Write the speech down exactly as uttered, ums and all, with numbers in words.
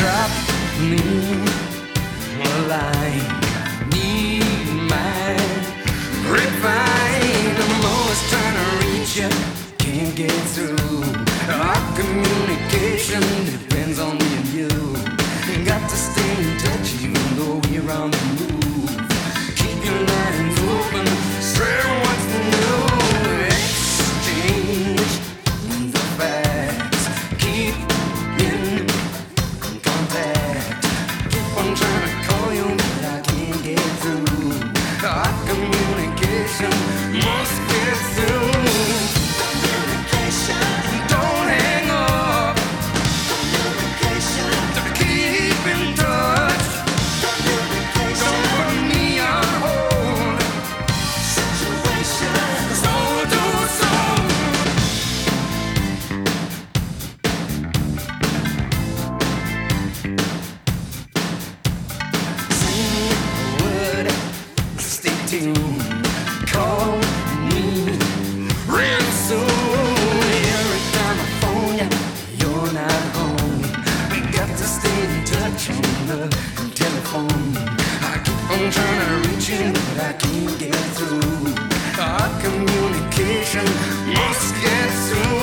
drop me a line. Need my grapevine. I'm always trying to reach you, can't get through. Our communication depends on me and you. Got to stay in touch even though we're on the move. Keep your lines open, say what's new. Exchange the facts, keep in contact. Keep on trying to call you, but I can't get through. Our communication must get through. Communication, don't hang up. Communication, keep in touch. Communication, don't put me on hold. Situation, soul to soul. Say a word, stay tuned. Call me real soon. Every time I phone you, you're not home. We got to stay in touch on the telephone. I keep on trying to reach you, but I can't get through. Our communication must get through.